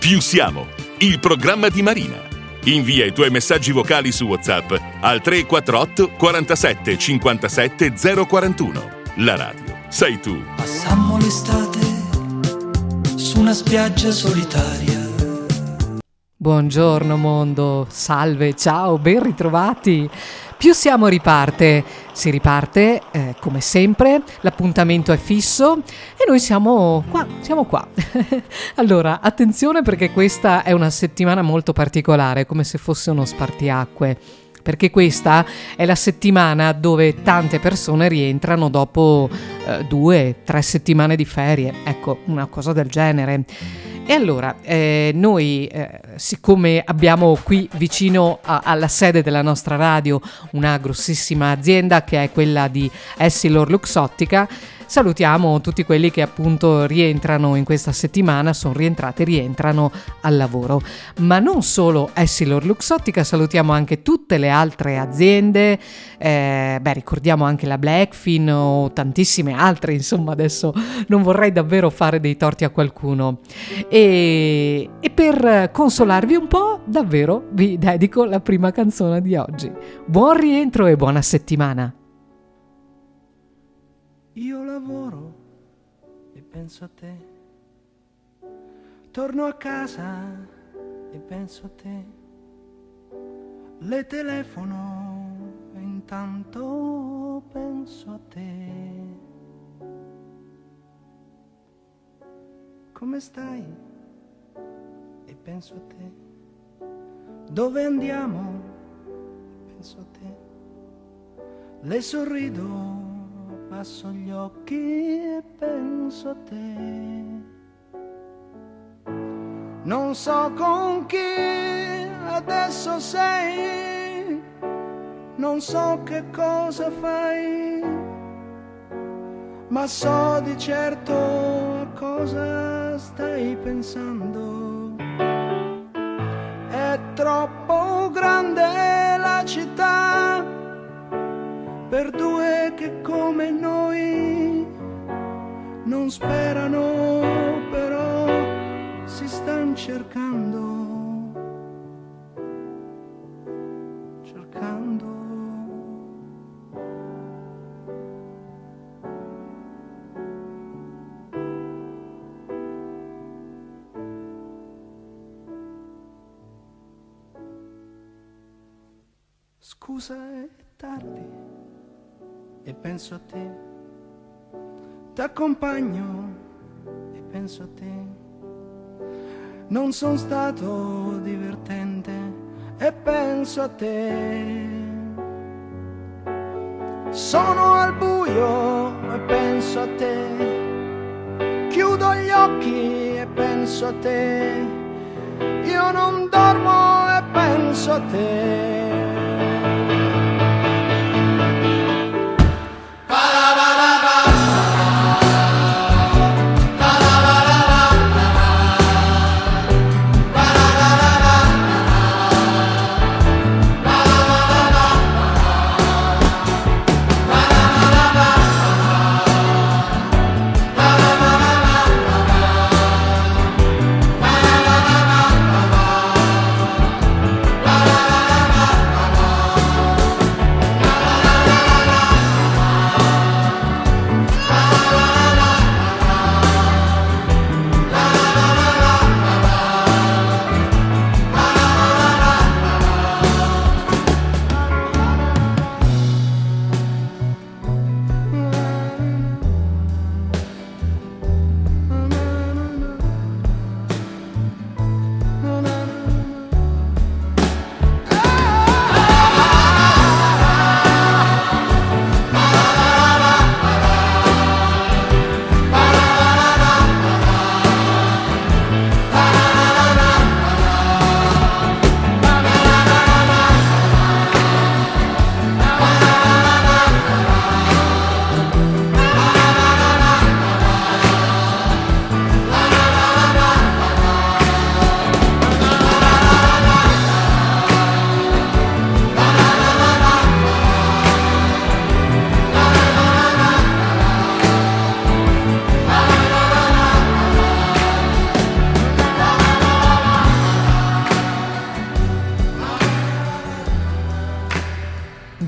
Più siamo, il programma di Marina. Invia i tuoi messaggi vocali su WhatsApp al 348 47 57 041. La radio sei tu. Passammo l'estate su una spiaggia solitaria. Buongiorno mondo, salve, ciao, ben ritrovati. Più siamo riparte, si riparte come sempre, l'appuntamento è fisso e noi siamo qua. Allora, attenzione perché questa è una settimana molto particolare, come se fosse uno spartiacque, perché questa è la settimana dove tante persone rientrano dopo 2-3 settimane di ferie, ecco, una cosa del genere. E allora, noi, siccome abbiamo qui vicino alla sede della nostra radio una grossissima azienda che è quella di Essilor-Luxottica, salutiamo tutti quelli che appunto rientrano in questa settimana, sono rientrati, rientrano al lavoro. Ma non solo Essilor-Luxottica, salutiamo anche tutte le altre aziende, ricordiamo anche la Blackfin o tantissime altre, insomma adesso non vorrei davvero fare dei torti a qualcuno. E per consolarvi un po', davvero vi dedico la prima canzone di oggi. Buon rientro e buona settimana! Io lavoro e penso a te, torno a casa e penso a te, le telefono e intanto penso a te. Come stai? E penso a te. Dove andiamo? Penso a te. Le sorrido, passo gli occhi e penso a te. Non so con chi adesso sei, non so che cosa fai, ma so di certo a cosa stai pensando. È troppo grande la città per due che come noi non sperano, però si stan cercando. Scusa, è tardi e penso a te, t'accompagno e penso a te, non son stato divertente e penso a te, sono al buio e penso a te, chiudo gli occhi e penso a te, io non dormo e penso a te.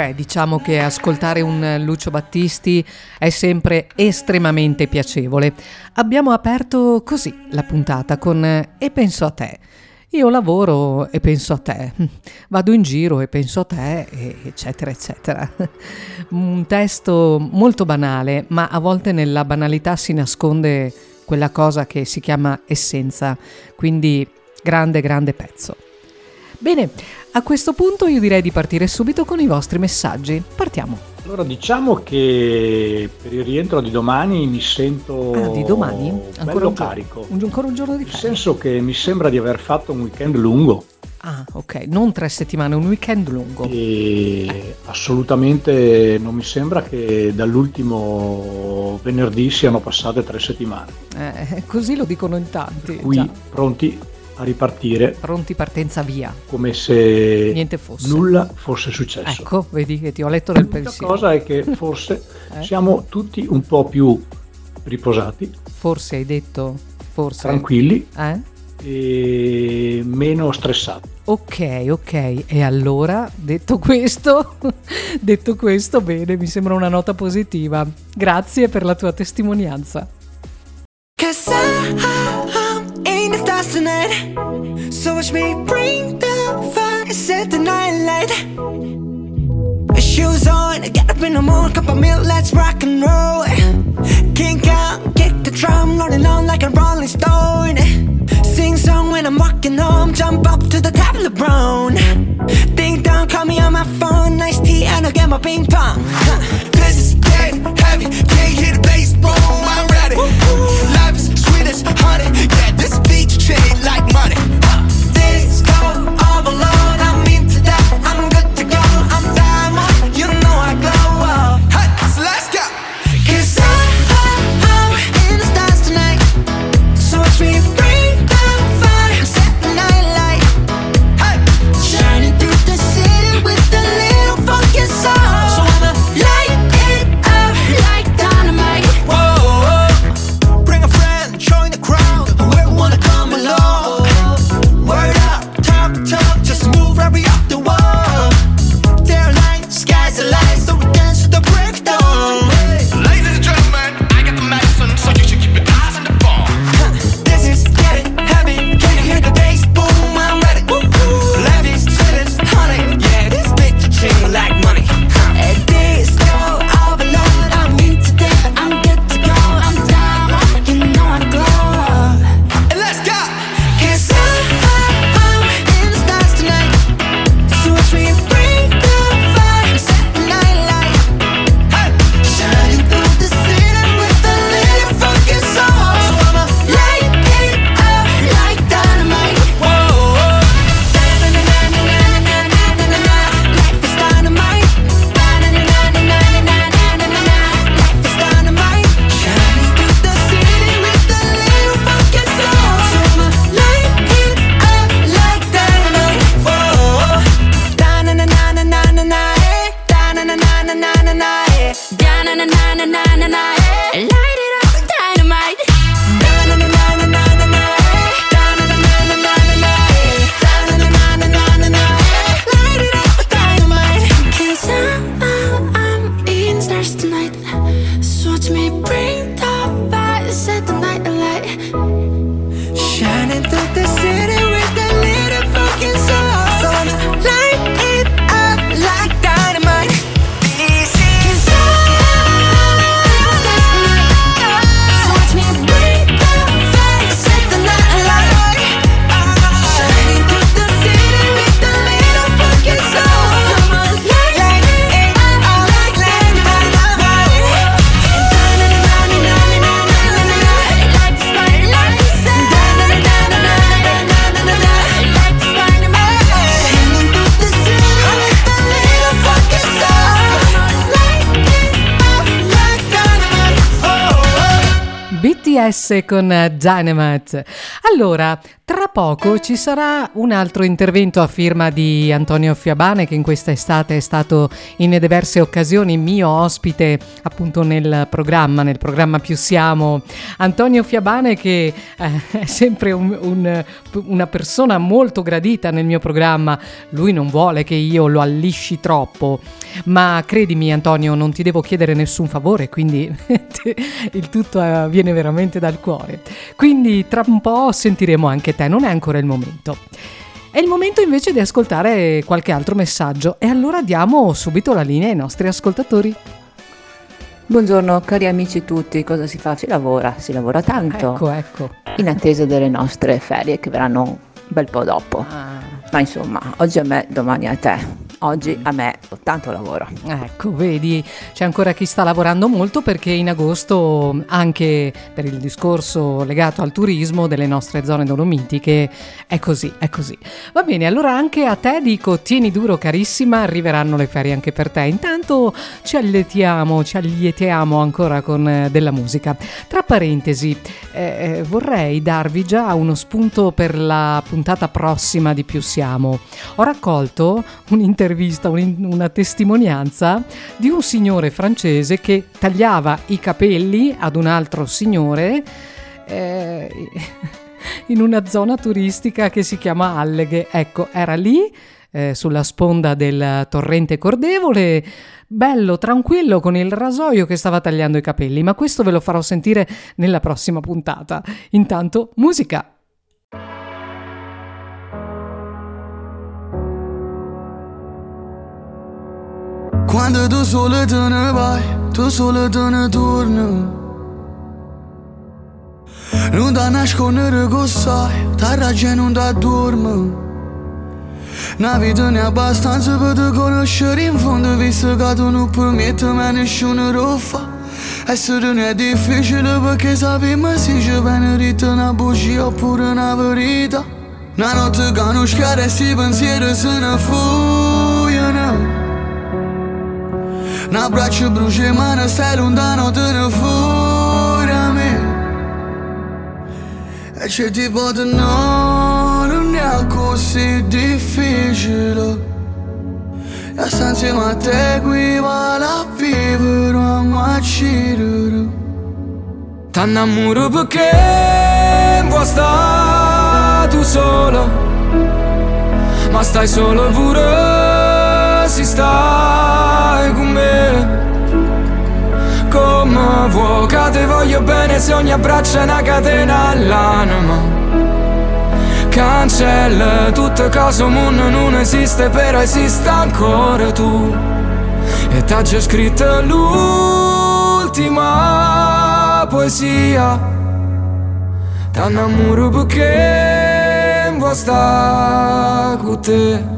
Beh, diciamo che ascoltare un Lucio Battisti è sempre estremamente piacevole. Abbiamo aperto così la puntata con E penso a te. Io lavoro e penso a te, vado in giro e penso a te, eccetera, eccetera. Un testo molto banale, ma a volte nella banalità si nasconde quella cosa che si chiama essenza, quindi grande, grande pezzo. Bene, a questo punto io direi di partire subito con i vostri messaggi. Partiamo. Allora, diciamo che per il rientro di domani mi sento di domani? Ancora bello un carico. Ancora un giorno di Nel ferie. senso che mi sembra di aver fatto un weekend lungo. Ah, ok, non 3 settimane, un weekend lungo. E assolutamente non mi sembra che dall'ultimo venerdì siano passate 3 settimane. Così lo dicono in tanti. Qui già. pronti a ripartire, Pronti, partenza via. come se Niente fosse. nulla fosse successo. Ecco, vedi che ti ho letto nel L'unica pensiero. cosa è che forse siamo tutti un po' più riposati, Forse hai detto, forse. tranquilli Eh? e meno stressati. Ok, e allora, detto questo, bene, mi sembra una nota positiva. Grazie per la tua testimonianza. 'Cause I'm in the stars tonight, so watch me bring the fire, set the night light. Shoes on, get up in the morning, cup of milk, let's rock and roll. Kink out, kick the drum, rolling on like a rolling stone. Sing song when I'm walking home, jump up to the top of the brown. Ding dong, call me on my phone, nice tea and I'll get my ping pong. This is dead heavy, can't hear the bass, boom, I'm ready. Life is sweet as honey, yeah, this beat chain like money. This go all alone, I'm into that, I'm good to go, I'm diamond, you know I glow. Hey, so let's go. 'Cause I'm in the stars tonight, so watch me bring the fire, set the night light. Hey, shining through the city with a little funky soul. So I'ma light it up like dynamite. Whoa, bring a friend, join the crowd, whoever wanna come along. Word up, talk, just move right up the wall. Their light, sky's the light, so we dance to the breakdown. Ladies and gentlemen, I got the medicine, so you should keep your eyes on the ball. This is getting heavy, can you hear the bass? Boom, I'm ready. Life is sweet as honey, yeah, this bitch chain like money. And this go all alone, I'm into that, I'm good to go, I'm down, you know I glow. And let's go! 'Cause I'm in the stars tonight, so watch me bring the fire, set the night light. Hey! Shining through the city with a little funky soul. So I'ma light it up like dynamite. Whoa, na-na-na-na-na-na-na-na-na-na. Life is dynamite. Na-na-na-na-na-na-na-na-na. Life is dynamite. Shining through the city with a little funky soul. So I'ma light it up like dynamite. Whoa, da-na-na-na-na-na-na-na. Da-na-na-na-na-na-na. Da-na-na-na-na-na-na. Light it up with dynamite. Da-na-na-na-na-na-na. Da-na-na-na-na-na-na. Da-na-na-na-na-na-na. Light it up with dynamite. 'Cause I'm in stars tonight, so watch me bring the fire, set the night alight. Shining through the city with a little fucking soul. So I'ma light it up like dynamite. This is so watch me bring the fire, set the night alight. Shining through the city with a little fucking soul. So I'ma light it up like dynamite. Like the spotlight. Like the dynamite. Shining through the city with a little fucking soul. Light it up like dynamite. BTS con Dynamite. Allora, Tra poco ci sarà un altro intervento a firma di Antonio Fiabane, che in questa estate è stato in diverse occasioni mio ospite appunto nel programma Più Siamo. Antonio Fiabane che è sempre una persona molto gradita nel mio programma. Lui non vuole che io lo allisci troppo, ma credimi Antonio, non ti devo chiedere nessun favore, quindi il tutto viene veramente dal cuore. Quindi tra un po' sentiremo anche te, non è ancora il momento. È il momento invece di ascoltare qualche altro messaggio e allora diamo subito la linea ai nostri ascoltatori. Buongiorno cari amici tutti, cosa si fa? Si lavora tanto. Ecco. In attesa delle nostre ferie che verranno un bel po' dopo. Ma insomma, oggi a me, domani a te. Oggi a me tanto lavoro. Ecco, vedi, c'è ancora chi sta lavorando molto perché in agosto, anche per il discorso legato al turismo delle nostre zone dolomitiche, è così. Va bene, allora anche a te dico, tieni duro carissima, arriveranno le ferie anche per te. Intanto ci allietiamo ancora con della musica. Tra parentesi, vorrei darvi già uno spunto per la puntata prossima di Più Siamo. Ho raccolto un'intervista, una testimonianza di un signore francese che tagliava i capelli ad un altro signore in una zona turistica che si chiama Alleghe. Ecco, era lì sulla sponda del torrente Cordevole, bello, tranquillo, con il rasoio che stava tagliando i capelli, ma questo ve lo farò sentire nella prossima puntata. Intanto, musica! Quando tu solo te ne vai, tu solo te ne torni. Non da nascondere che sai, t'arraggia non da dormi. Una vita ne abbastanza per te conoscere in fondo, visto che tu non permetti a nessuno lo fa. Essere non è difficile perché sappiamo se ci viene detta una bugia oppure una verità. Una notte che non schiara e sti pensieri se ne fuggono. Un abbraccio brucia mano, stai lontano, te ne fuori a me. E c'è tipo di no, non è così difficile. E sta insieme a te qui vale a vivere, a macirere. T'annamoro perché vuoi stare tu solo, ma stai solo pure se stai con me. Come vuoi che te voglio bene se ogni abbraccio è una catena all'anima. Cancella tutte cose, mondo non esiste, però esiste ancora tu. E t'ha già scritto l'ultima poesia. T'annamoro perché vuoi stare con te.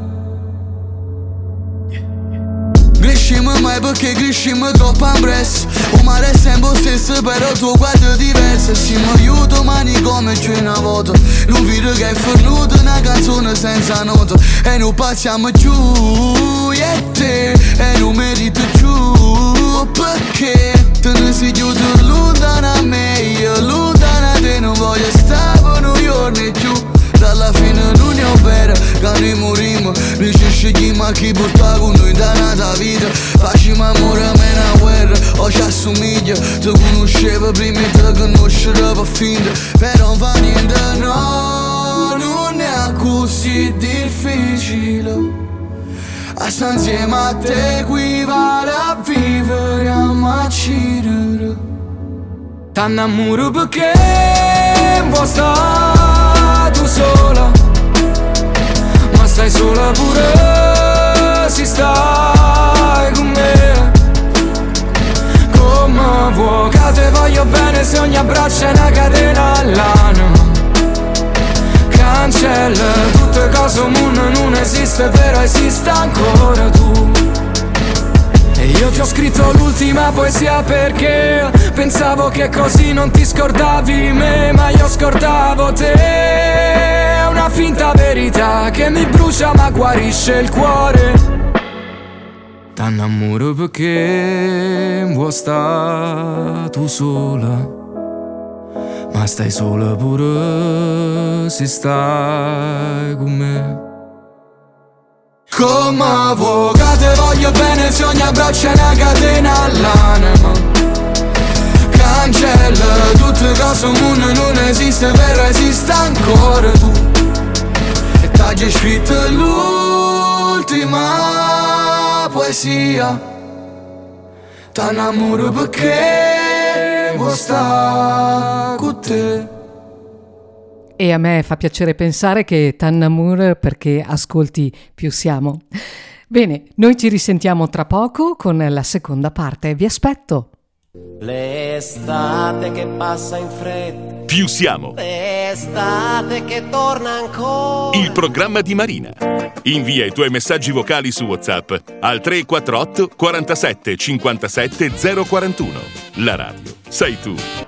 Crescimo mai perché crescimo troppo ampresso. O mare è sempre lo stesso però il tuo guardo è diverso. Se mi aiuto mani come c'è una volta. Non vedo che è fornuto una canzone senza nota. E non passiamo giù io e te. E non merito giù perché te ne sei chiuso lontano a me. Io lontano a te non voglio stare per noi giorni giù. Dalla fine non è vero che noi morimmo. Noi ci scegliamo a chi porta con noi da nata vita. Facciamo amore a me una guerra, o ci assomiglia. Ti conoscevo prima di te conoscere per finta. Però non fa niente, no, non è così difficile. A sta insieme a te qui vale a vivere, a macirere. T'annamoro perché vuoi stare tu sola, ma stai sola pure se stai con me. Come vuoi che te voglio bene se ogni abbraccio è una catena all'anima. Cancella tutte cose, un mondo non esiste, però esiste ancora tu. E io ti ho scritto l'ultima poesia perché pensavo che così non ti scordavi me, ma io scordavo te. È una finta verità che mi brucia ma guarisce il cuore. T'annamoro perché vuoi stare tu sola, ma stai sola pure se stai con me. Come vuoi che te voglio bene se ogni abbraccio è una catena all'anima. Cancella tutte cose, un mondo non esiste, però esiste ancora tu. E t'hai scritto l'ultima poesia. T'annamoro perché vuoi stare con te. E a me fa piacere pensare che t'annamoro perché ascolti Più siamo. Bene, noi ci risentiamo tra poco con la seconda parte. Vi aspetto. L'estate che passa in fretta. Più siamo. L'estate che torna ancora. Il programma di Marina. Invia i tuoi messaggi vocali su WhatsApp al 348 47 57 041. La radio sei tu.